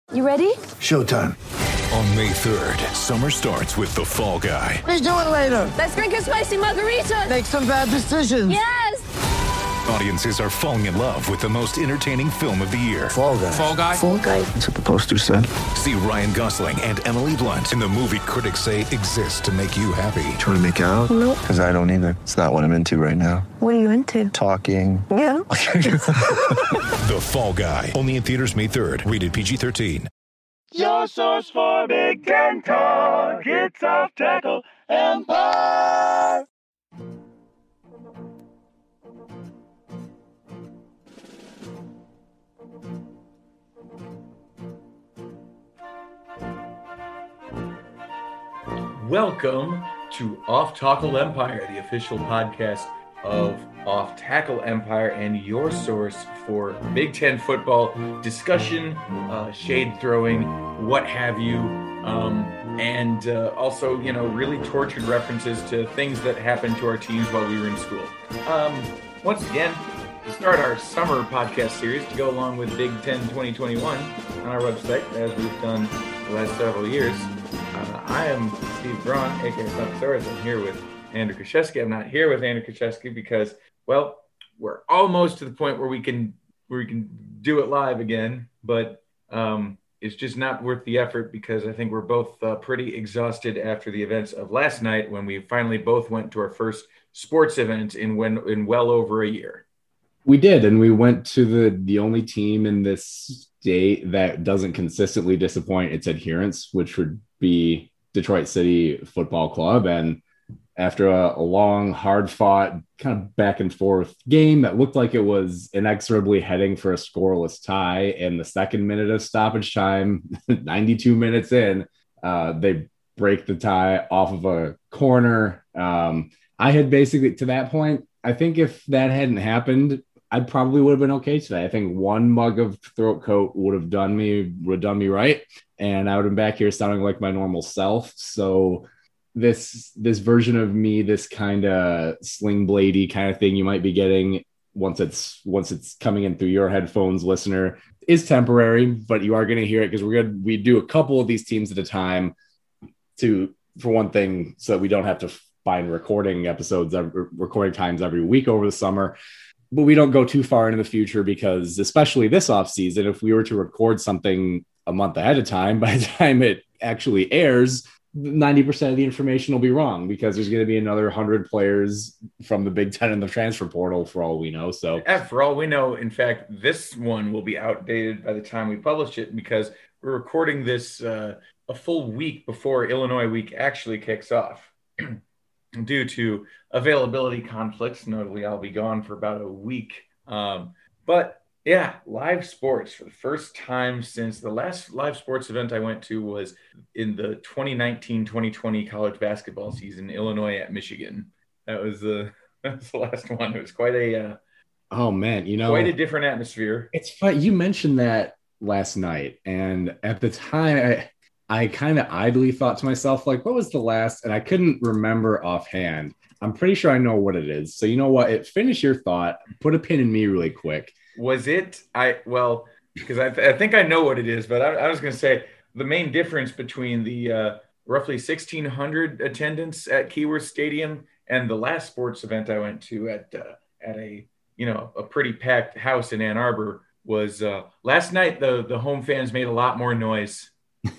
You ready? Showtime. On May 3rd, summer starts with The Fall Guy. Let's do it later. Let's drink a spicy margarita. Make some bad decisions. Yes! Audiences are falling in love with the most entertaining film of the year. Fall Guy. Fall Guy? Fall guy. That's what the poster said. See Ryan Gosling and Emily Blunt in the movie critics say exists to make you happy. Trying to make it out? Nope. Because I don't either. It's not what I'm into right now. What are you into? Talking. Yeah. The Fall Guy. Only in theaters May 3rd. Rated PG-13. Your source for Big Ten talk. It's Off Tackle Empire. Welcome to Off Tackle Empire, the official podcast of Off Tackle Empire and your source for Big Ten football discussion, shade throwing, what have you, and also, you know, really tortured references to things that happened to our teams while we were in school. Once again, to start our summer podcast series to go along with Big Ten 2021 on our website, as we've done the last several years. I am Steve Braun, aka Thumpsaurus. I'm here with Andrew Krzyzewski. I'm not here with Andrew Krzyzewski because, well, we're almost to the point where we can do it live again, but it's just not worth the effort because I think we're both pretty exhausted after the events of last night when we finally both went to our first sports event in well over a year. We did, and we went to the only team in this state that doesn't consistently disappoint its adherents, which would be Detroit City Football Club. And after a long, hard-fought, kind of back-and-forth game that looked like it was inexorably heading for a scoreless tie in the second minute of stoppage time, 92 minutes in, they break the tie off of a corner. I had basically, to that point, I think if that hadn't happened, I probably would have been okay today. I think one mug of throat coat would have done me right, and I would have been back here sounding like my normal self. So this version of me, this kind of sling bladey kind of thing you might be getting once it's coming in through your headphones, listener, is temporary, but you are going to hear it because we do a couple of these teams at a time for one thing, so that we don't have to find recording times every week over the summer. But we don't go too far into the future because, especially this offseason, if we were to record something a month ahead of time, by the time it actually airs, 90% of the information will be wrong because there's going to be another 100 players from the Big Ten in the transfer portal for all we know. So, for all we know, in fact, this one will be outdated by the time we publish it because we're recording this a full week before Illinois week actually kicks off. Due to availability conflicts, notably I'll be gone for about a week. But yeah, live sports for the first time since the last live sports event I went to was in the 2019-2020 college basketball season, Illinois at Michigan. That was the last one. It was quite a quite a different atmosphere. It's fun. You mentioned that last night, and at the time I kind of idly thought to myself, like, what was the last? And I couldn't remember offhand. I'm pretty sure I know what it is. So you know what? Finish your thought. Put a pin in me really quick. Was it? Because I think I know what it is, but I was going to say the main difference between the roughly 1,600 attendance at Keyworth Stadium and the last sports event I went to at a pretty packed house in Ann Arbor was last night. The home fans made a lot more noise.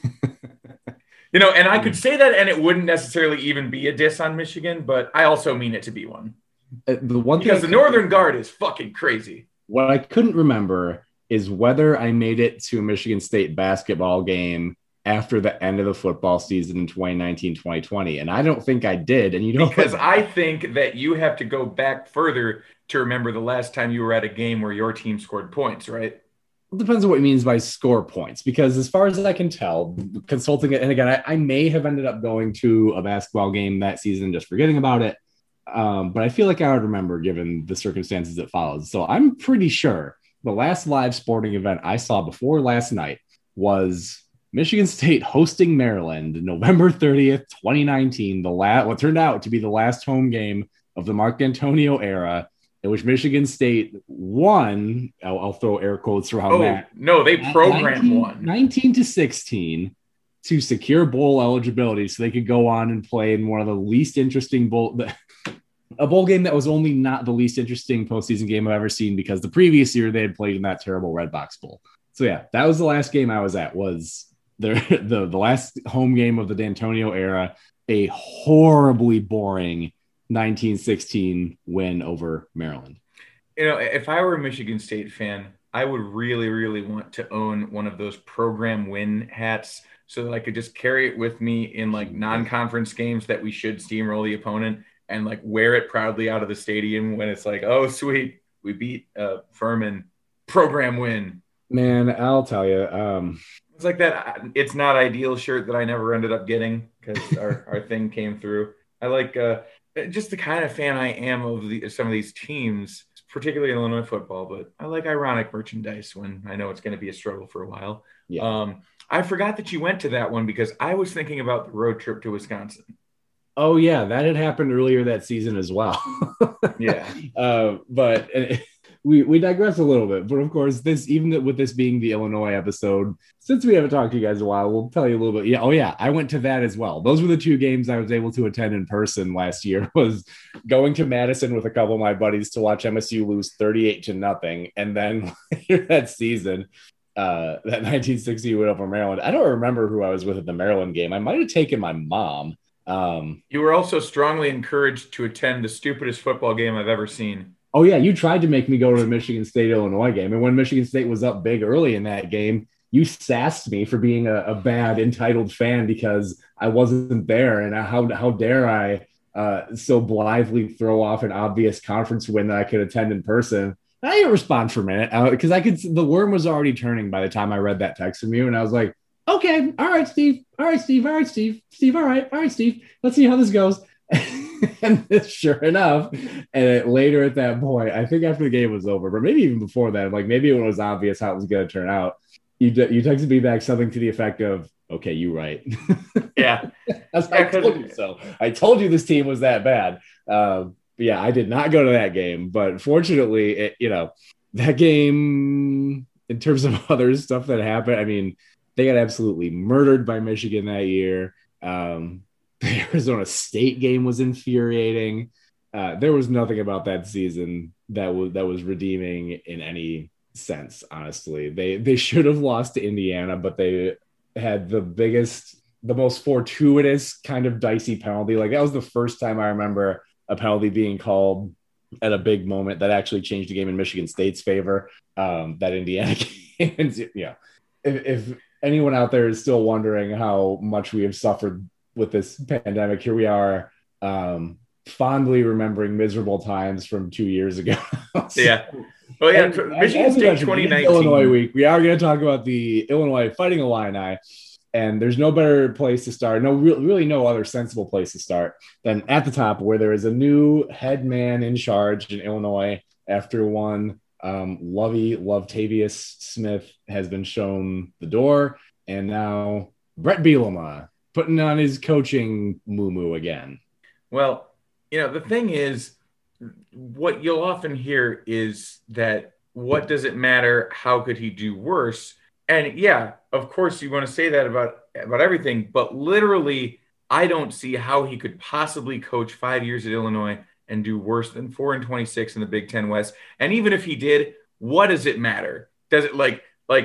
And I could say that and it wouldn't necessarily even be a diss on Michigan, but I also mean it to be one. Because the Northern Guard is fucking crazy. What I couldn't remember is whether I made it to a Michigan State basketball game after the end of the football season in 2019-2020. And I don't think I did. And because I think that you have to go back further to remember the last time you were at a game where your team scored points, right? It depends on what it means by score points, because as far as I can tell, consulting it, and again, I may have ended up going to a basketball game that season, just forgetting about it. But I feel like I would remember given the circumstances that followed. So I'm pretty sure the last live sporting event I saw before last night was Michigan State hosting Maryland, November 30th, 2019, what turned out to be the last home game of the Mark D'Antonio era. in which Michigan State won. I'll throw air quotes around that. No, they program won 19-16 to secure bowl eligibility, so they could go on and play in one of the least interesting a bowl game that was only not the least interesting postseason game I've ever seen, because the previous year they had played in that terrible Redbox Bowl. So yeah, that was the last game I was at. Was the last home game of the D'Antonio era, a horribly boring 1916 win over Maryland. If I were a Michigan State fan, I would really, really want to own one of those program win hats so that I could just carry it with me in like non-conference games that we should steamroll the opponent, and like wear it proudly out of the stadium when it's like, oh, sweet, we beat Furman, program win. Man, I'll tell you. It's like that. It's not ideal shirt that I never ended up getting because our thing came through. I like just the kind of fan I am of some of these teams, particularly in Illinois football, but I like ironic merchandise when I know it's going to be a struggle for a while. Yeah. I forgot that you went to that one because I was thinking about the road trip to Wisconsin. Oh yeah, that had happened earlier that season as well. Yeah. But we digress a little bit. But of course, even with this being the Illinois episode, since we haven't talked to you guys in a while, we'll tell you a little bit. Yeah. Oh yeah, I went to that as well. Those were the two games I was able to attend in person last year. Was going to Madison with a couple of my buddies to watch MSU lose 38-0, and then later that season, that 1960 win over Maryland. I don't remember who I was with at the Maryland game. I might have taken my mom. You were also strongly encouraged to attend the stupidest football game I've ever seen. Oh yeah, you tried to make me go to the Michigan State Illinois game, and when Michigan State was up big early in that game, you sassed me for being a bad entitled fan because I wasn't there, and how dare I so blithely throw off an obvious conference win that I could attend in person. I didn't respond for a minute because the worm was already turning by the time I read that text from you, and I was like, okay, all right, Steve. All right, Steve. All right, Steve. Steve, all right, Steve. Let's see how this goes. And sure enough, and later at that point, I think after the game was over, but maybe even before that, like maybe it was obvious how it was going to turn out. You texted me back something to the effect of, okay, you right. Yeah. I told you so. I told you this team was that bad. Yeah, I did not go to that game, but fortunately, that game, in terms of other stuff that happened, I mean, they got absolutely murdered by Michigan that year. The Arizona State game was infuriating. There was nothing about that season that was redeeming in any sense, honestly. They should have lost to Indiana, but they had the most fortuitous kind of dicey penalty. Like that was the first time I remember a penalty being called at a big moment that actually changed the game in Michigan State's favor. That Indiana game. Yeah. If anyone out there is still wondering how much we have suffered with this pandemic, here we are, fondly remembering miserable times from 2 years ago. Yeah. Well, yeah, Michigan State 2019. Illinois week. We are going to talk about the Illinois Fighting Illini, and there's no better place to start. Really no other sensible place to start than at the top, where there is a new head man in charge in Illinois after one. Lovettavius Smith has been shown the door, and now Brett Bielema putting on his coaching moo again. Well, the thing is, what you'll often hear is that what does it matter? How could he do worse? And yeah, of course you want to say that about everything, but literally, I don't see how he could possibly coach 5 years at Illinois and do worse than 4-26 in the Big Ten West. And even if he did, what does it matter? Does it like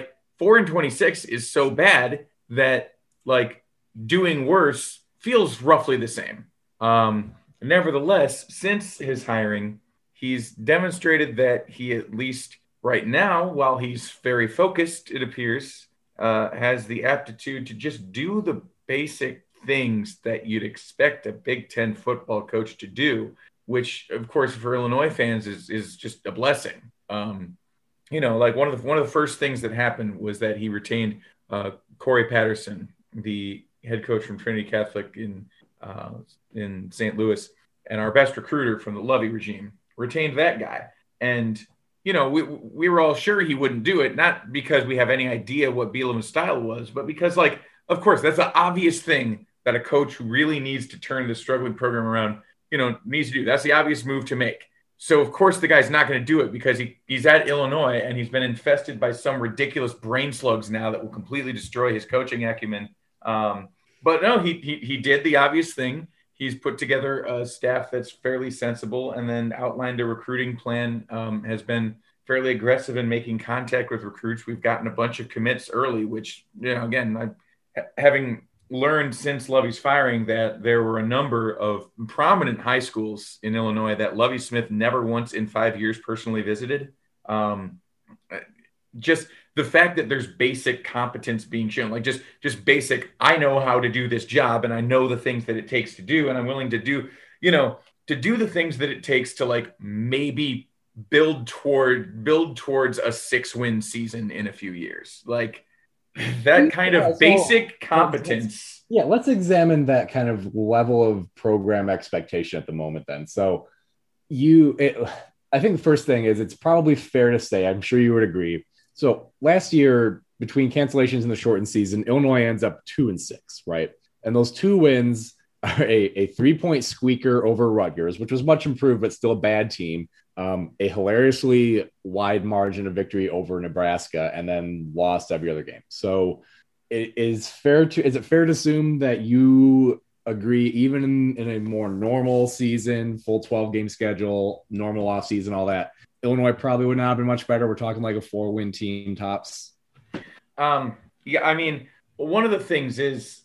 4-26 is so bad that like doing worse feels roughly the same. Nevertheless, since his hiring, he's demonstrated that he, at least right now, while he's very focused, it appears, has the aptitude to just do the basic things that you'd expect a Big Ten football coach to do, which, of course, for Illinois fans is just a blessing. Like one of the first things that happened was that he retained Corey Patterson, the head coach from Trinity Catholic in St. Louis, and our best recruiter from the Lovey regime, retained that guy. And, we were all sure he wouldn't do it, not because we have any idea what Bielema's style was, but because, of course, that's the obvious thing that a coach who really needs to turn the struggling program around, needs to do. That's the obvious move to make. So of course the guy's not going to do it because he's at Illinois and he's been infested by some ridiculous brain slugs now that will completely destroy his coaching acumen. But no, he did the obvious thing. He's put together a staff that's fairly sensible and then outlined a recruiting plan, has been fairly aggressive in making contact with recruits. We've gotten a bunch of commits early, which, again, having learned since Lovey's firing that there were a number of prominent high schools in Illinois that Lovey Smith never once in 5 years personally visited. Just the fact that there's basic competence being shown, like just basic, I know how to do this job and I know the things that it takes to do, and I'm willing to do, to do the things that it takes to like maybe build towards a 6-win season in a few years. Like that kind of basic competence. Let's examine that kind of level of program expectation at the moment then. So I think the first thing is it's probably fair to say, I'm sure you would agree. So last year, between cancellations and the shortened season, Illinois ends up 2-6, right? And those 2 wins are a 3-point squeaker over Rutgers, which was much improved, but still a bad team. A hilariously wide margin of victory over Nebraska, and then lost every other game. So is it fair to assume that you agree, even in a more normal season, full 12-game schedule, normal off season, all that, Illinois probably would not have been much better? We're talking like a 4-win team tops. Yeah, I mean, one of the things is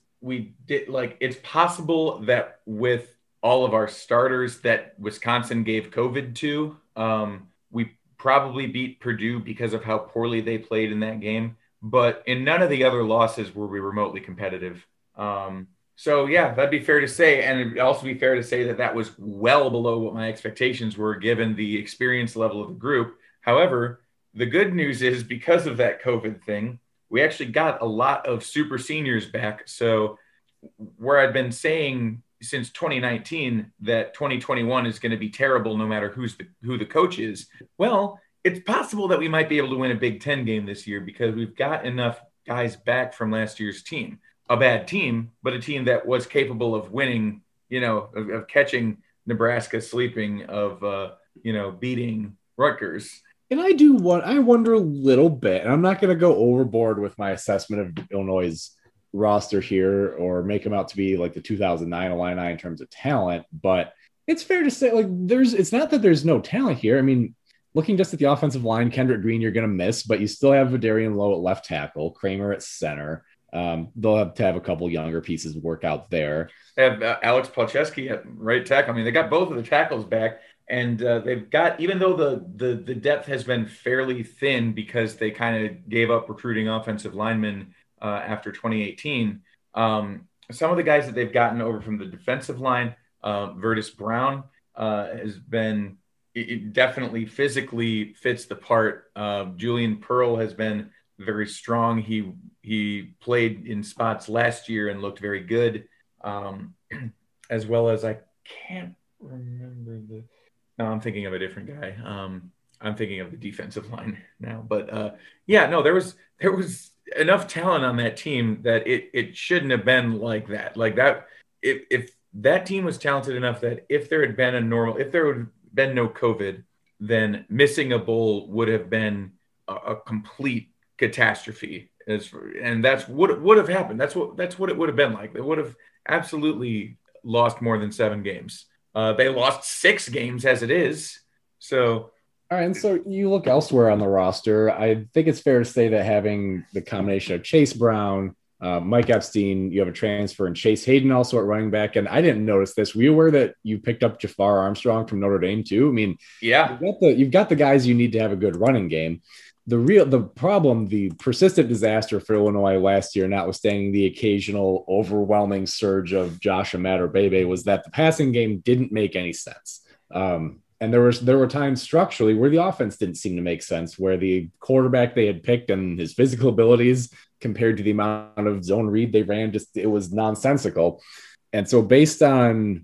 it's possible that with all of our starters that Wisconsin gave COVID to, we probably beat Purdue because of how poorly they played in that game. But in none of the other losses were we remotely competitive. So yeah, that'd be fair to say. And it'd also be fair to say that was well below what my expectations were given the experience level of the group. However, the good news is because of that COVID thing, we actually got a lot of super seniors back. So where I'd been saying since 2019 that 2021 is going to be terrible no matter who the coach is, well, it's possible that we might be able to win a Big Ten game this year because we've got enough guys back from last year's team. A bad team, but a team that was capable of winning, of catching Nebraska sleeping, of, beating Rutgers. And I wonder a little bit, and I'm not going to go overboard with my assessment of Illinois' roster here or make them out to be like the 2009 Illini in terms of talent, but it's fair to say it's not that there's no talent here. I mean, looking just at the offensive line, Kendrick Green, you're going to miss, but you still have Vidarian Lowe at left tackle, Kramer at center. They'll have to have a couple younger pieces work out there. They have Alex Palczewski at right tackle. I mean, they got both of the tackles back, and they've got, even though the depth has been fairly thin because they kind of gave up recruiting offensive linemen after 2018. Some of the guys that they've gotten over from the defensive line, Vertus Brown has been it definitely physically fits the part. Julian Pearl has been very strong. He played in spots last year and looked very good, as well as I can't remember no, I'm thinking of a different guy. I'm thinking of the defensive line now, but there was enough talent on that team that it shouldn't have been like that. Like that, if that team was talented enough that if there had been if there would have been no COVID, then missing a bowl would have been a complete catastrophe. And that's what would have happened. That's what it would have been like. They would have absolutely lost more than 7 games. They lost 6 games as it is. So, all right. And so you look elsewhere on the roster. I think it's fair to say that having the combination of Chase Brown, Mike Epstein, you have a transfer, and Chase Hayden also at running back. And I didn't notice this. Were you aware that you picked up Jafar Armstrong from Notre Dame too? I mean, yeah, you've got the guys you need to have a good running game. The persistent disaster for Illinois last year, notwithstanding the occasional overwhelming surge of Josh Imatorbhebhe, was that the passing game didn't make any sense. And there were times structurally where the offense didn't seem to make sense, where the quarterback they had picked and his physical abilities compared to the amount of zone read they ran, it was nonsensical. And so based on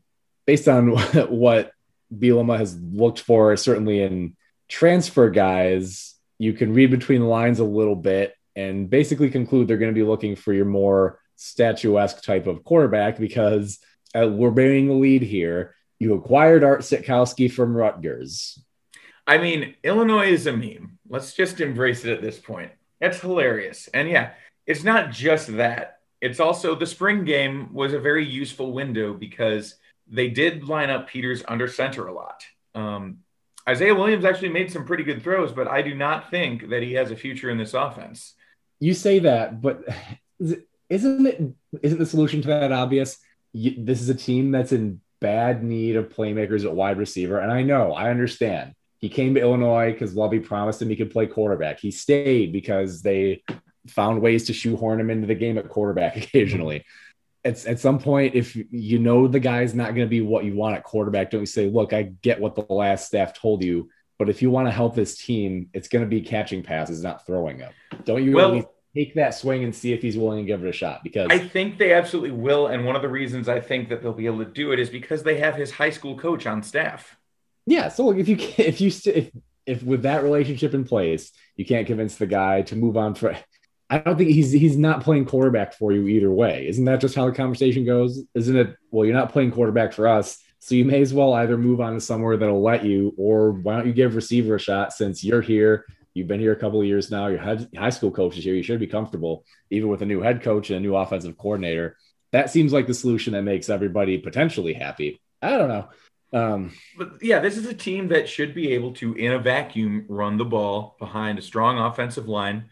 what Bielema has looked for, certainly in transfer guys, you can read between the lines a little bit and basically conclude they're going to be looking for your more statuesque type of quarterback because we're bearing the lead here. You acquired Art Sitkowski from Rutgers. I mean, Illinois is a meme. Let's just embrace it at this point. That's hilarious. And yeah, it's not just that. It's also the spring game was a very useful window because they did line up Peters under center a lot. Isaiah Williams actually made some pretty good throws, but I do not think that he has a future in this offense. You say that, but isn't the solution to that obvious? This is a team that's in bad need of playmakers at wide receiver. And I understand. He came to Illinois because Lovie promised him he could play quarterback. He stayed because they found ways to shoehorn him into the game at quarterback occasionally. At some point, if you know the guy's not going to be what you want at quarterback, don't you say, look, I get what the last staff told you, but if you want to help this team, it's going to be catching passes, not throwing them. Don't you really take that swing and see if he's willing to give it a shot? Because I think they absolutely will. And one of the reasons I think that they'll be able to do it is because they have his high school coach on staff. Yeah. So if with that relationship in place, you can't convince the guy to move on I don't think he's not playing quarterback for you either way. Isn't that just how the conversation goes? Isn't it? Well, you're not playing quarterback for us, so you may as well either move on to somewhere that'll let you, or why don't you give receiver a shot since you're here? You've been here a couple of years now. Your high school coach is here. You should be comfortable, even with a new head coach and a new offensive coordinator. That seems like the solution that makes everybody potentially happy. I don't know. But yeah, this is a team that should be able to, in a vacuum, run the ball behind a strong offensive line.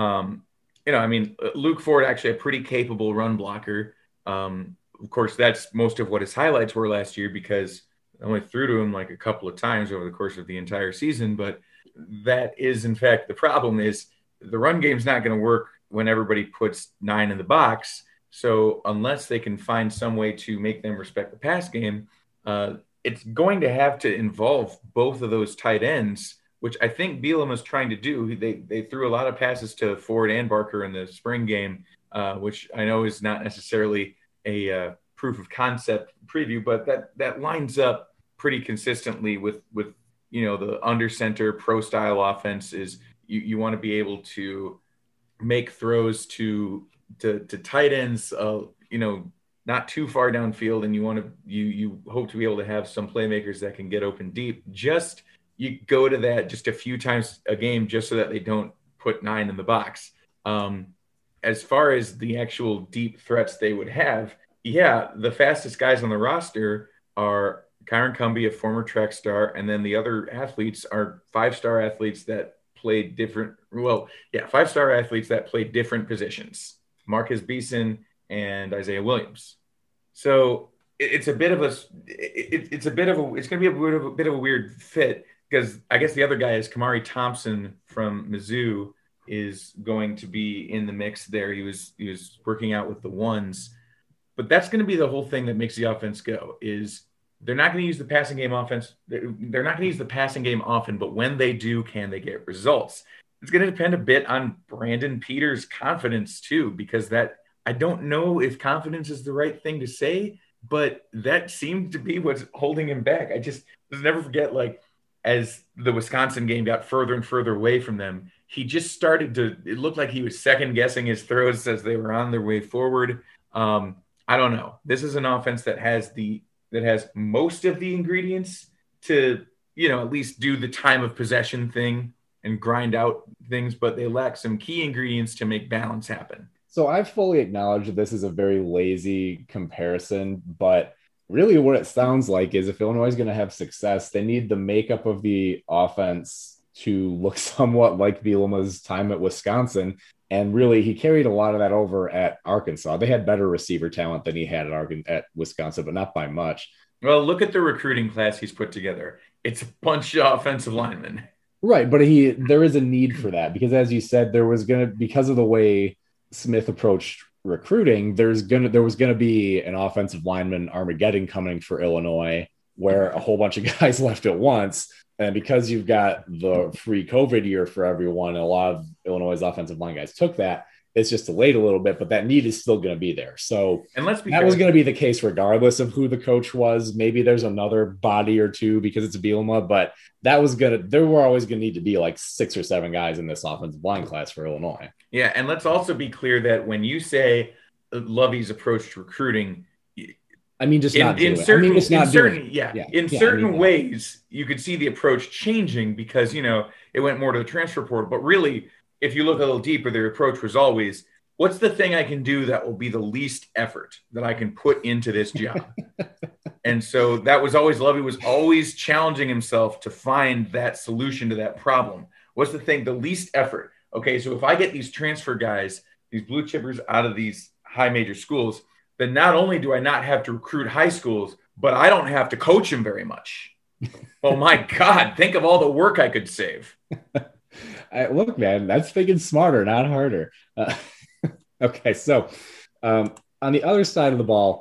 Luke Ford actually a pretty capable run blocker. Of course, that's most of what his highlights were last year because I only threw to him like a couple of times over the course of the entire season. But that is, in fact, the problem is the run game's not going to work when everybody puts 9 in the box. So unless they can find some way to make them respect the pass game, it's going to have to involve both of those tight ends, which I think Bielema is trying to do. They threw a lot of passes to Ford and Barker in the spring game, which I know is not necessarily a proof of concept preview, but that lines up pretty consistently with the under center pro style offense. Is you want to be able to make throws to tight ends, not too far downfield, and you hope to be able to have some playmakers that can get open deep. You go to that just a few times a game just so that they don't put 9 in the box. As far as the actual deep threats they would have, the fastest guys on the roster are Kyron Cumbie, a former track star, and then the other athletes are 5-star athletes that play different – 5-star athletes that play different positions, Marcus Beeson and Isaiah Williams. So it's going to be a bit of a weird fit, because I guess the other guy is Kamari Thompson from Mizzou is going to be in the mix there. He was working out with the ones, but that's going to be the whole thing that makes the offense go. Is they're not going to use the passing game offense. They're not going to use the passing game often, but when they do, can they get results? It's going to depend a bit on Brandon Peters' confidence too, because I don't know if confidence is the right thing to say, but that seemed to be what's holding him back. Let's never forget, as the Wisconsin game got further and further away from them, he just started it looked like he was second guessing his throws as they were on their way forward. I don't know. This is an offense that has most of the ingredients to, at least do the time of possession thing and grind out things, but they lack some key ingredients to make balance happen. So I fully acknowledge that this is a very lazy comparison, but really what it sounds like is if Illinois is going to have success, they need the makeup of the offense to look somewhat like Bielema's time at Wisconsin. And really, he carried a lot of that over at Arkansas. They had better receiver talent than he had at Wisconsin, but not by much. Well, look at the recruiting class he's put together. It's a bunch of offensive linemen. Right, but there is a need for that because, as you said, because of the way Smith approached recruiting, there was going to be an offensive lineman Armageddon coming for Illinois, where a whole bunch of guys left at once. And because you've got the free COVID year for everyone, and a lot of Illinois' offensive line guys took that, it's just delayed a little bit, but that need is still going to be there. So that was going to be the case regardless of who the coach was. Maybe there's another body or two because it's a Bielema, but there were always going to need to be like 6 or 7 guys in this offensive line class for Illinois. Yeah. And let's also be clear that when you say Lovie's approach to recruiting, I mean, just not in do it. certain, I mean, just not in certain, do it. yeah, Yeah. in Yeah, certain I mean, ways, you could see the approach changing because it went more to the transfer portal. But really, if you look a little deeper, their approach was always, what's the thing I can do that will be the least effort that I can put into this job? And so that was always, Lovie was always challenging himself to find that solution to that problem. What's the thing, the least effort? Okay, so if I get these transfer guys, these blue chippers out of these high major schools, then not only do I not have to recruit high schools, but I don't have to coach them very much. Oh my God, think of all the work I could save. Look, man, that's thinking smarter, not harder. Okay, so on the other side of the ball,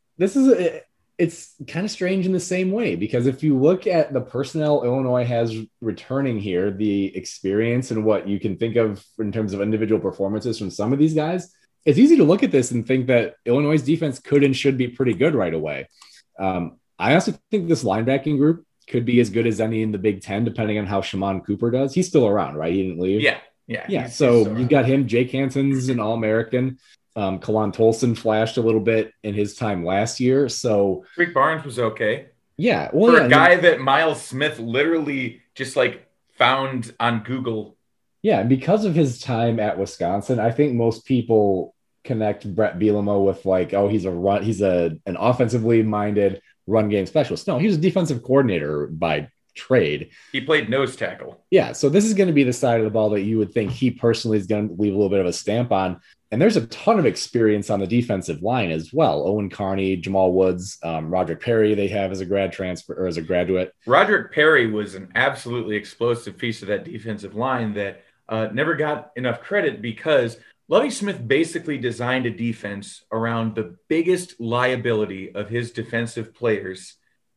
it's kind of strange in the same way, because if you look at the personnel Illinois has returning here, the experience and what you can think of in terms of individual performances from some of these guys, it's easy to look at this and think that Illinois' defense could and should be pretty good right away. I also think this linebacking group could be as good as any in the Big Ten, depending on how Shaman Cooper does. He's still around, right? He didn't leave. Yeah. So you've got him. Jake Hansen's an All-American. Kalon Tolson flashed a little bit in his time last year. So Rick Barnes was okay. Yeah. Well, for a guy that Miles Smith literally just found on Google. Yeah. And because of his time at Wisconsin, I think most people connect Brett Bielema with he's an offensively minded run game specialist. No, he's a defensive coordinator by trade. He played nose tackle. Yeah. So this is going to be the side of the ball that you would think he personally is going to leave a little bit of a stamp on. And there's a ton of experience on the defensive line as well. Owen Carney, Jamal Woods, Roderick Perry, they have as a grad transfer or as a graduate. Roderick Perry was an absolutely explosive piece of that defensive line that never got enough credit because Lovie Smith basically designed a defense around the biggest liability of his defensive players.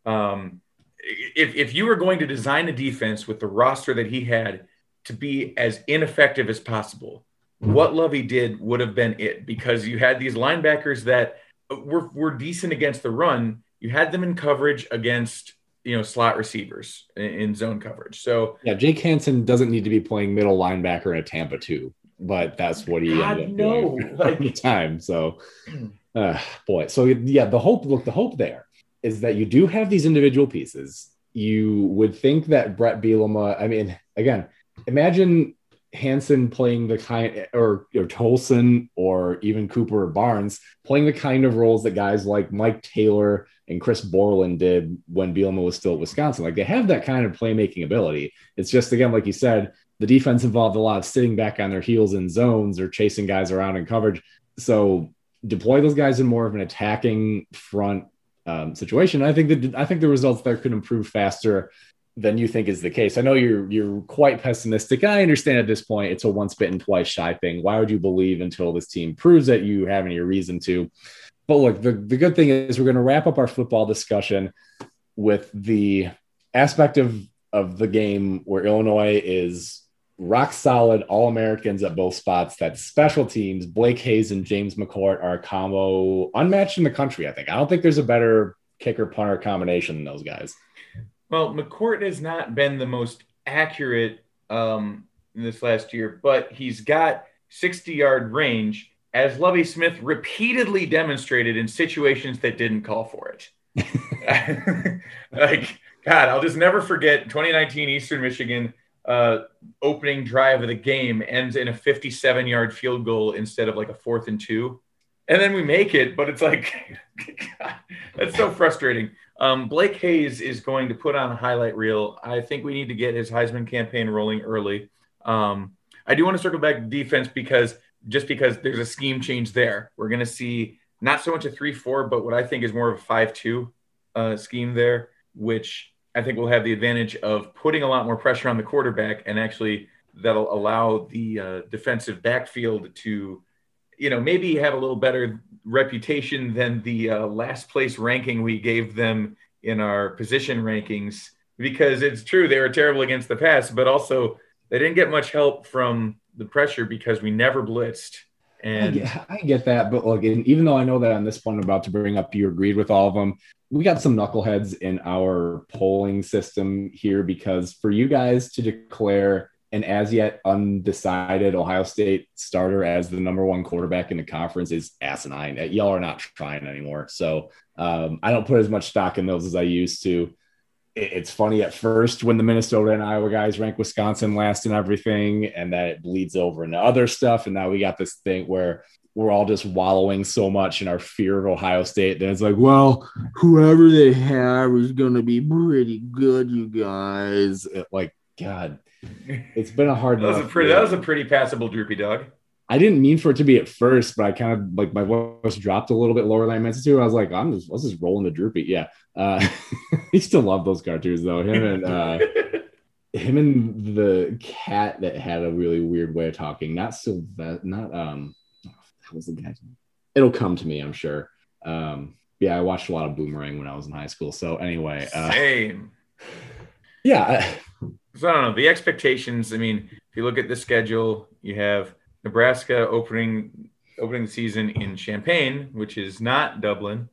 If you were going to design a defense with the roster that he had to be as ineffective as possible, what Lovie did would have been it, because you had these linebackers that were decent against the run. You had them in coverage against, slot receivers in zone coverage. So yeah, Jake Hansen doesn't need to be playing middle linebacker in a Tampa 2, but that's what he ended up doing all the time. So, boy. So yeah, the hope there is that you do have these individual pieces. You would think that Brett Bielema, I mean, again, imagine Hansen playing the kind, or Tolson, or even Cooper or Barnes playing the kind of roles that guys like Mike Taylor and Chris Borland did when Bielema was still at Wisconsin. They have that kind of playmaking ability. It's just, again, like you said, the defense involved a lot of sitting back on their heels in zones or chasing guys around in coverage. So deploy those guys in more of an attacking front situation. I think the results there could improve faster than you think is the case. I know you're quite pessimistic. I understand at this point it's a once bitten, twice shy thing. Why would you believe until this team proves that you have any reason to? But look, the good thing is we're going to wrap up our football discussion with the aspect of the game where Illinois is rock solid All-Americans at both spots. That special teams, Blake Hayes and James McCourt, are a combo unmatched in the country, I think. I don't think there's a better kicker-punter combination than those guys. Well, McCourt has not been the most accurate in this last year, but he's got 60-yard range, as Lovie Smith repeatedly demonstrated in situations that didn't call for it. God, I'll just never forget 2019 Eastern Michigan opening drive of the game ends in a 57-yard field goal instead of a 4th and 2. And then we make it, but it's God, that's so frustrating. Blake Hayes is going to put on a highlight reel. I think we need to get his Heisman campaign rolling early. I do want to circle back to defense because there's a scheme change there. We're going to see not so much a 3-4, but what I think is more of a 5-2 scheme there, which I think will have the advantage of putting a lot more pressure on the quarterback, and actually that'll allow the defensive backfield to, maybe have a little better reputation than the last place ranking we gave them in our position rankings, because it's true they were terrible against the pass, but also they didn't get much help from the pressure because we never blitzed. And I get that, but look, even though I know that on this point I'm about to bring up, you agreed with all of them, we got some knuckleheads in our polling system here, because for you guys to declare an as yet undecided Ohio State starter as the number one quarterback in the conference is asinine. Y'all are not trying anymore. So I don't put as much stock in those as I used to. It's funny at first when the Minnesota and Iowa guys rank Wisconsin last in everything, and that it bleeds over into other stuff. And now we got this thing where we're all just wallowing so much in our fear of Ohio State that it's like, well, whoever they have is going to be pretty good, you guys. God, it's been a hard that was a pretty passable droopy dog. I didn't mean for it to be at first, but I kind of like my voice dropped a little bit lower than I meant to. I was like, let's just roll into droopy. Yeah. He still loved those cartoons though. Him and the cat that had a really weird way of talking. What was the guy's name? It'll come to me, I'm sure. Yeah, I watched a lot of Boomerang when I was in high school. So anyway, same. Yeah. So I don't know the expectations. I mean, if you look at the schedule, you have Nebraska opening the season in Champaign, which is not Dublin,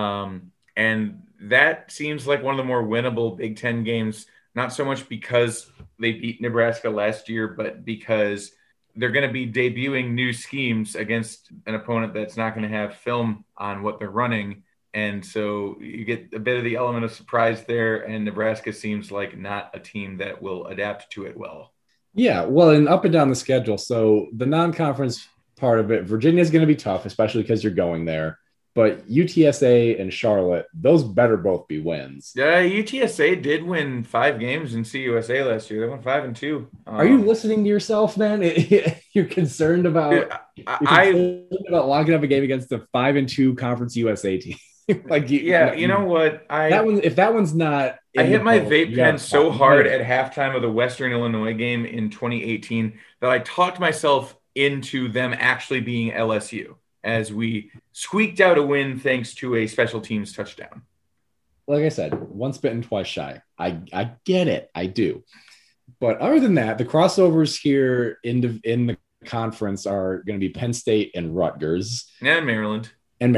and that seems like one of the more winnable Big Ten games. Not so much because they beat Nebraska last year, but because they're going to be debuting new schemes against an opponent that's not going to have film on what they're running. And so you get a bit of the element of surprise there, and Nebraska seems like not a team that will adapt to it well. Yeah, well, and up and down the schedule. So the non-conference part of it, Virginia's going to be tough, especially because you're going there. But UTSA and Charlotte, those better both be wins. Yeah, UTSA did win 5 games in CUSA last year. They won 5-2. Are you listening to yourself, man? You're concerned about locking up a game against the 5-2 Conference USA team. You know what? If that one's not, I hit my vape pen so hard at halftime of the Western Illinois game in 2018 that I talked myself into them actually being LSU as we squeaked out a win thanks to a special teams touchdown. Like I said, once bitten, twice shy. I get it. I do. But other than that, the crossovers here in the conference are going to be Penn State and Rutgers. And Maryland.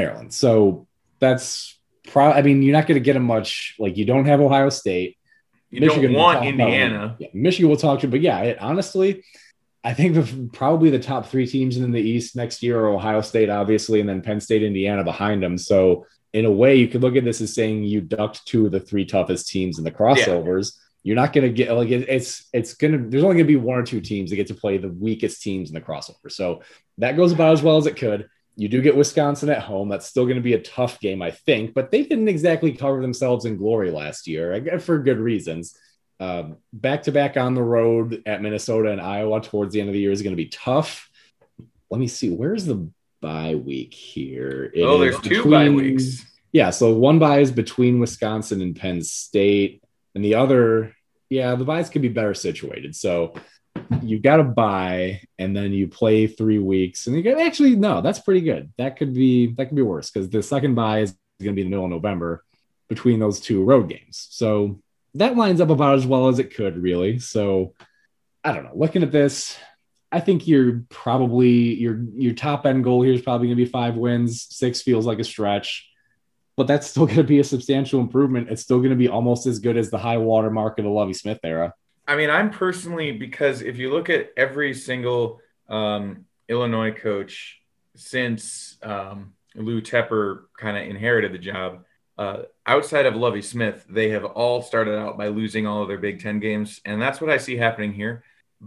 So that's probably, you're not going to get them much. Like, you don't have Ohio State. Michigan don't want Indiana. Michigan will talk to you. But yeah, honestly, I think probably the top 3 teams in the East next year are Ohio State, obviously, and then Penn State, Indiana behind them. So in a way, you could look at this as saying you ducked 2 of the 3 toughest teams in the crossovers. Yeah. You're not going to get there's only going to be 1 or 2 teams that get to play the weakest teams in the crossover. So that goes about as well as it could. You do get Wisconsin at home. That's still going to be a tough game, I think, but they didn't exactly cover themselves in glory last year for good reasons. Back-to-back on the road at Minnesota and Iowa towards the end of the year is going to be tough. Let me see. Where's the bye week here? There's 2 bye weeks. Yeah, so one bye is between Wisconsin and Penn State, and the other, the byes could be better situated. So you got a bye, and then you play 3 weeks, and you go, actually, no, that's pretty good. That could be worse because the second bye is going to be in the middle of November between those 2 road games. So that lines up about as well as it could, really. So I don't know. Looking at this, I think you're probably your top end goal here is probably going to be 5 wins. 6 feels like a stretch, but that's still going to be a substantial improvement. It's still going to be almost as good as the high water mark of the Lovie Smith era. I'm personally, because if you look at every single Illinois coach since Lou Tepper kind of inherited the job, outside of Lovie Smith, they have all started out by losing all of their Big Ten games. And that's what I see happening here.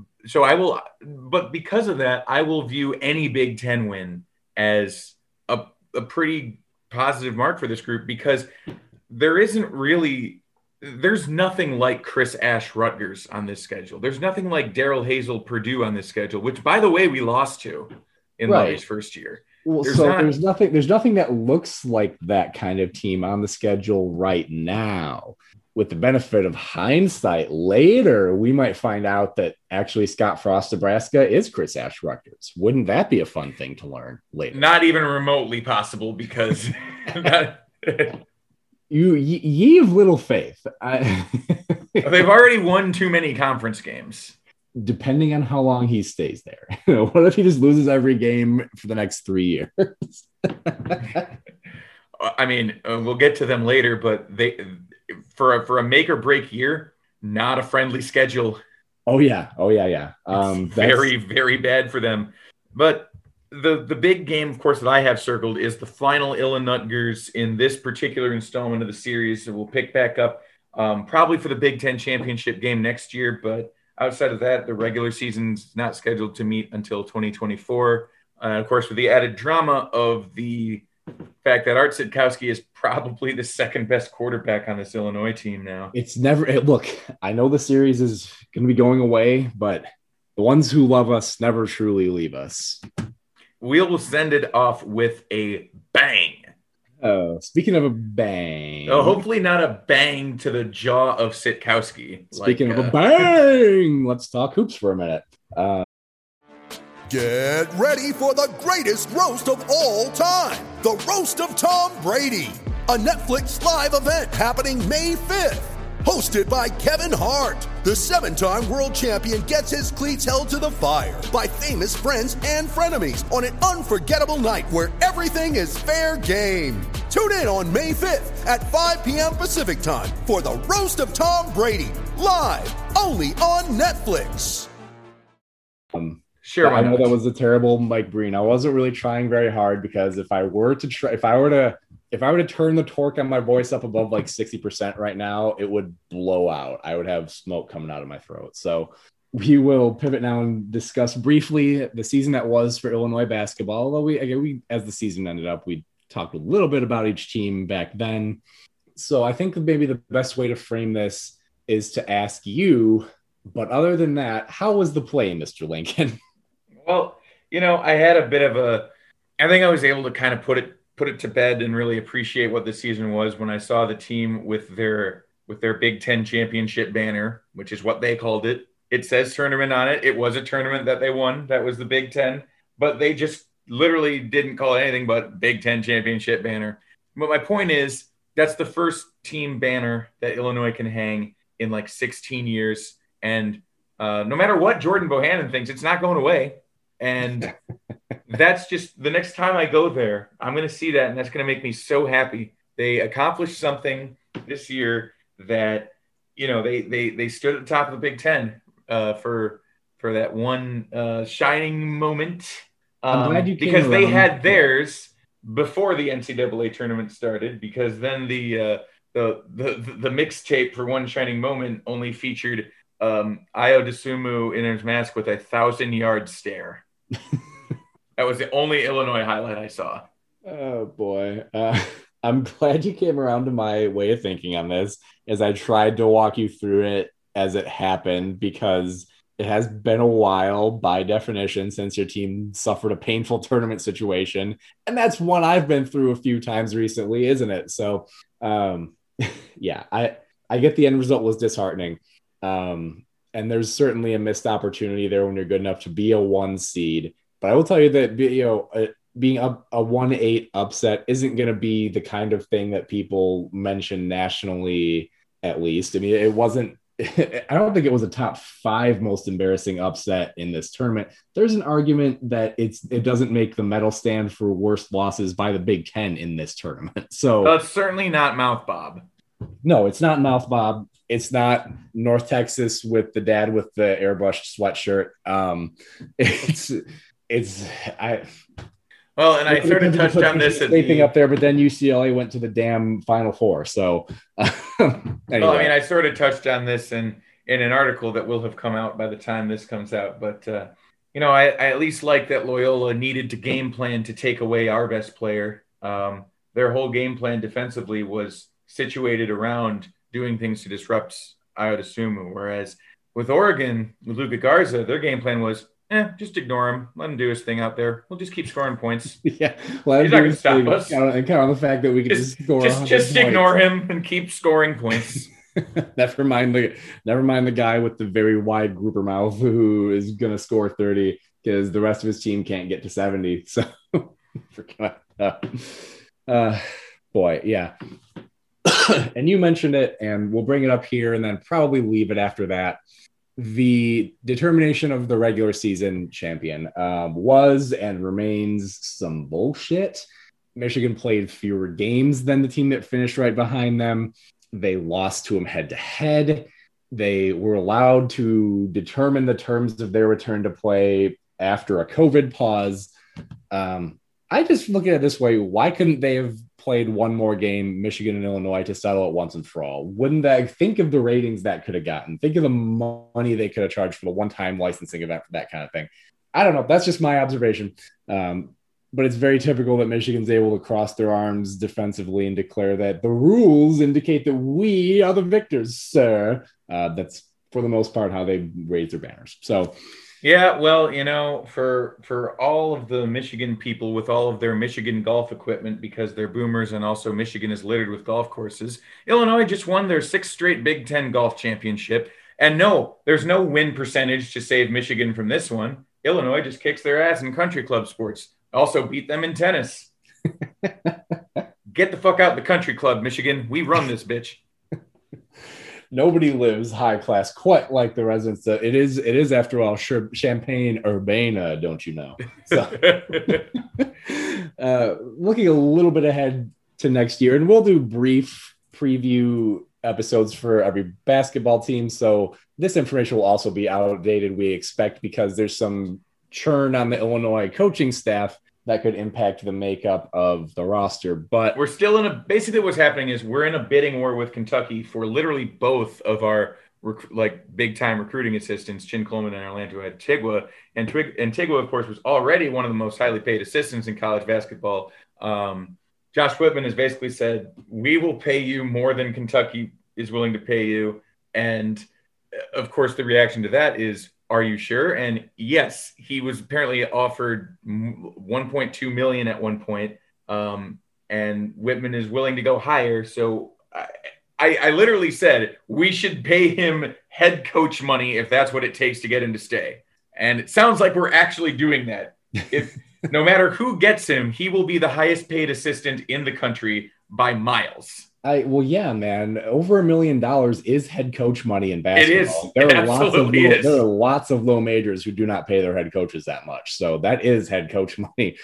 So but because of that, I will view any Big Ten win as a pretty positive mark for this group, because there's nothing like Chris Ash Rutgers on this schedule. There's nothing like Daryl Hazel Purdue on this schedule, which, by the way, we lost to in Lovie's first year. Well, there's nothing that looks like that kind of team on the schedule right now. With the benefit of hindsight, later we might find out that actually Scott Frost, Nebraska is Chris Ash Rutgers. Wouldn't that be a fun thing to learn later? Not even remotely possible, because ye of little faith. They've already won too many conference games. Depending on how long he stays there. What if he just loses every game for the next 3 years? We'll get to them later, but for a make or break year, not a friendly schedule Oh yeah. Very, very bad for them. But the big game, of course, that I have circled is the final Illinois in this particular installment of the series. So we'll pick back up probably for the Big Ten championship game next year. But outside of that, the regular season's not scheduled to meet until 2024. Of course, with the added drama of the fact that Art Sitkowski is probably the second best quarterback on this Illinois team now. It's never look, I know the series is going to be going away, but the ones who love us never truly leave us. We'll send it off with a bang. Oh, speaking of a bang. Oh, hopefully not a bang to the jaw of Sitkowski. Speaking of a bang, let's talk hoops for a minute. Get ready for the greatest roast of all time, the Roast of Tom Brady, a Netflix live event happening May 5th. Hosted by Kevin Hart, the 7-time world champion gets his cleats held to the fire by famous friends and frenemies on an unforgettable night where everything is fair game. Tune in on May 5th at 5 p.m. Pacific time for the Roast of Tom Brady, live only on Netflix. Sure, I know that was a terrible Mike Breen. I wasn't really trying very hard because if I were to turn the torque on my voice up above like 60% right now, it would blow out. I would have smoke coming out of my throat. So we will pivot now and discuss briefly the season that was for Illinois basketball. Although we as the season ended up, we talked a little bit about each team back then. So I think maybe the best way to frame this is to ask you, but other than that, how was the play, Mr. Lincoln? Well, I had a bit of I think I was able to kind of put it to bed and really appreciate what the season was when I saw the team with their Big Ten championship banner, which is what they called it. It says tournament on it. It was a tournament that they won. That was the Big Ten, but they just literally didn't call it anything but Big Ten championship banner. But my point is that's the first team banner that Illinois can hang in like 16 years. And no matter what Jordan Bohannon thinks, it's not going away. And that's just the next time I go there, I'm going to see that. And that's going to make me so happy. They accomplished something this year that, they stood at the top of the Big Ten for that one shining moment. I'm glad you came because they around. had theirs before the NCAA tournament started, because then the mixtape for One Shining Moment only featured Io DeSumo in his mask with a 1,000-yard stare. That was the only Illinois highlight I saw. Oh boy. I'm glad you came around to my way of thinking on this as I tried to walk you through it as it happened, because it has been a while by definition since your team suffered a painful tournament situation. And that's one I've been through a few times recently, isn't it? So yeah, I get the end result was disheartening. And there's certainly a missed opportunity there when you're good enough to be a 1 seed. But I will tell you that, being a 1-8 upset isn't going to be the kind of thing that people mention nationally, at least. I mean, it wasn't, I don't think it was a top 5 most embarrassing upset in this tournament. There's an argument that it doesn't make the medal stand for worst losses by the Big Ten in this tournament. So it's certainly not Mouth Bob. No, it's not Mouth Bob. It's not North Texas with the dad with the airbrushed sweatshirt. I sort of touched on this up there, but then UCLA went to the damn Final Four. So, anyway. Well, I sort of touched on this in an article that will have come out by the time this comes out. But I at least like that Loyola needed to game plan to take away our best player. Their whole game plan defensively was situated around doing things to disrupt Io DeSumo, whereas with Oregon, with Luka Garza, their game plan was, just ignore him. Let him do his thing out there. We'll just keep scoring points. Yeah. Well, he's not going to stop us. And kind of the fact that we could just score. Just ignore him and keep scoring points. never mind the guy with the very wide grouper mouth who is going to score 30 because the rest of his team can't get to 70. So, boy, yeah. And you mentioned it, and we'll bring it up here and then probably leave it after that. The determination of the regular season champion was and remains some bullshit. Michigan played fewer games than the team that finished right behind them. They lost to them head to head. They were allowed to determine the terms of their return to play after a COVID pause. I just look at it this way. Why couldn't they have played one more game, Michigan and Illinois, to settle it once and for all? Wouldn't that, think of the ratings that could have gotten? Think of the money they could have charged for the one-time licensing event for that kind of thing. I don't know. That's just my observation. But it's very typical that Michigan's able to cross their arms defensively and declare that the rules indicate that we are the victors, sir. That's, for the most part, how they raise their banners. So, yeah, well, you know, for all of the Michigan people with all of their Michigan golf equipment, because they're boomers and also Michigan is littered with golf courses, Illinois just won their 6th straight Big Ten golf championship. And no, there's no win percentage to save Michigan from this one. Illinois just kicks their ass in country club sports. Also beat them in tennis. Get the fuck out the country club, Michigan. We run this bitch. Nobody lives high class quite like the residents. It is after all Champaign-Urbana, don't you know? So, looking a little bit ahead to next year, and we'll do brief preview episodes for every basketball team. So this information will also be outdated, we expect, because there's some churn on the Illinois coaching staff that could impact the makeup of the roster. But we're still basically what's happening is we're in a bidding war with Kentucky for literally both of our big time recruiting assistants, Chin Coleman and Orlando Antigua. And Antigua, of course, was already one of the most highly paid assistants in college basketball. Josh Whitman has basically said, we will pay you more than Kentucky is willing to pay you. And of course, the reaction to that is, are you sure? And yes, he was apparently offered $1.2 million at one point. And Whitman is willing to go higher. So I literally said we should pay him head coach money if that's what it takes to get him to stay. And it sounds like we're actually doing that. If no matter who gets him, he will be the highest paid assistant in the country by miles. Well, yeah, man. Over $1 million is head coach money in basketball. It is. There are lots of low majors who do not pay their head coaches that much. So that is head coach money.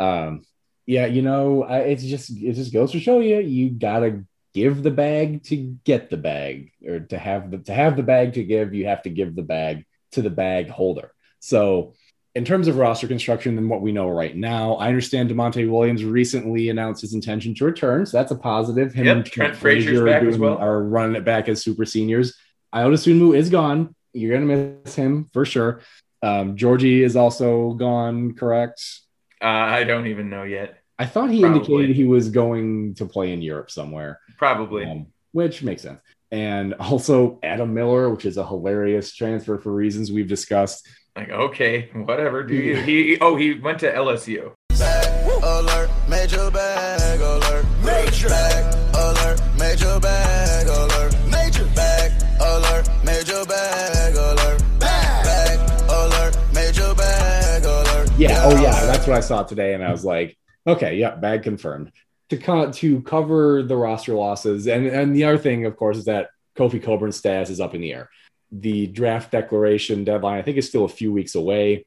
Yeah, you know, it just goes to show you gotta give the bag to get the bag, or to have the bag to give, you have to give the bag to the bag holder. So in terms of roster construction and what we know right now, I understand DeMonte Williams recently announced his intention to return. So that's a positive. Him and Trent Frazier's back as well. Are running it back as super seniors. Iota Sunmu is gone. You're going to miss him for sure. Georgie is also gone, correct? I don't even know yet. I thought he indicated he was going to play in Europe somewhere. Probably. Which makes sense. And also Adam Miller, which is a hilarious transfer for reasons we've discussed. Like, okay, whatever. Do you? He went to LSU. Bag alert, major bag alert, major bag alert, major bag alert, major bag alert, major bag alert, bag alert, major bag alert. Yeah, oh yeah, that's what I saw today, and I was like, okay, yeah, bag confirmed. To cover the roster losses, and the other thing, of course, is that Kofi Coburn's status is up in the air. The draft declaration deadline, I think, is still a few weeks away.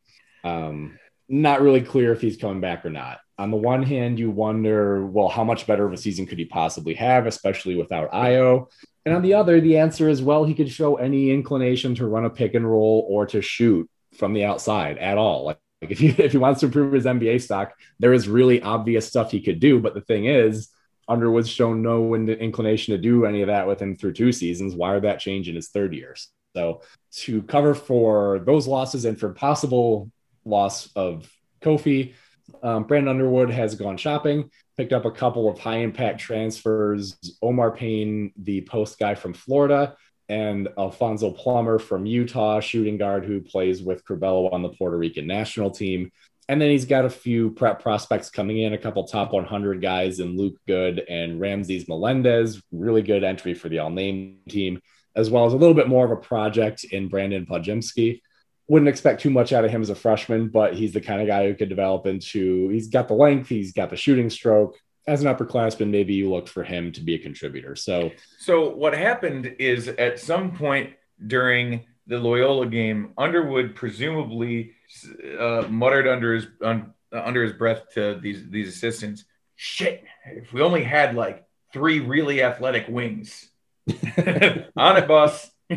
Not really clear if he's coming back or not. On the one hand, you wonder, well, how much better of a season could he possibly have, especially without Io? And on the other, the answer is, well, he could show any inclination to run a pick and roll or to shoot from the outside at all. Like if he wants to improve his NBA stock, there is really obvious stuff he could do. But the thing is, Underwood's shown no inclination to do any of that with him through 2 seasons. Why would that change in his 3rd year? So to cover for those losses and for possible loss of Kofi, Brandon Underwood has gone shopping, picked up a couple of high-impact transfers, Omar Payne, the post guy from Florida, and Alfonso Plummer from Utah, shooting guard who plays with Curbelo on the Puerto Rican national team. And then he's got a few prep prospects coming in, a couple top 100 guys in Luke Good and Ramses Melendez, really good entry for the all-name team, as well as a little bit more of a project in Brandon Podziemski. Wouldn't expect too much out of him as a freshman, but he's the kind of guy who could develop into, he's got the length, he's got the shooting stroke. As an upperclassman, maybe you look for him to be a contributor. So what happened is at some point during the Loyola game, Underwood presumably muttered under his breath to these assistants, shit, if we only had like 3 really athletic wings. On it, boss.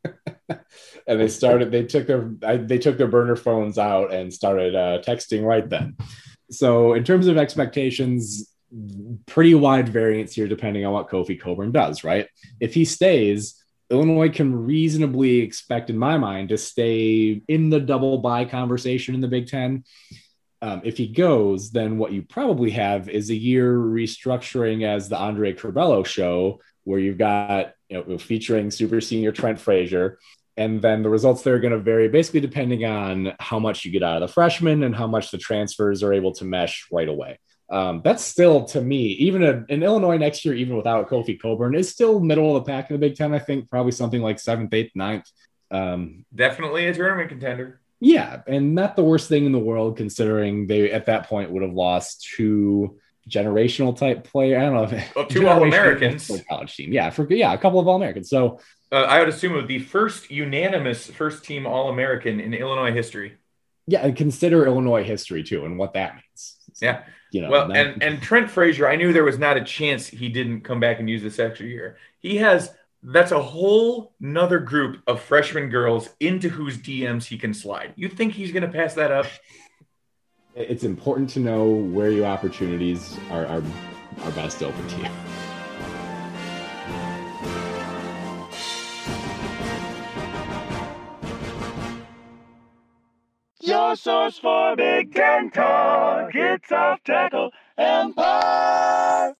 And they took their burner phones out and started texting right then. So in terms of expectations, pretty wide variance here depending on what Kofi Cockburn does, right? If he stays, Illinois can reasonably expect, in my mind, to stay in the double bye conversation in the Big Ten. If he goes, then what you probably have is a year restructuring as the Andre Curbelo show, where you've got, featuring super senior Trent Frazier. And then the results there are going to vary basically depending on how much you get out of the freshmen and how much the transfers are able to mesh right away. That's still, to me, even in Illinois next year, even without Kofi Cockburn, is still middle of the pack in the Big Ten. I think probably something like 7th, 8th, 9th. Definitely a tournament contender. Yeah, and not the worst thing in the world, considering they at that point would have lost 2 generational type player. I don't know. 2 All-Americans. College team. Yeah, a couple of All-Americans. So I would assume it would be first unanimous first-team All-American in Illinois history. Yeah, and consider Illinois history, too, and what that means. Yeah. And Trent Frazier, I knew there was not a chance he didn't come back and use this extra year. That's a whole nother group of freshman girls into whose DMs he can slide. You think he's going to pass that up? It's important to know where your opportunities are best open to you. Your source for Big Ten talk, it's Off Tackle Empire.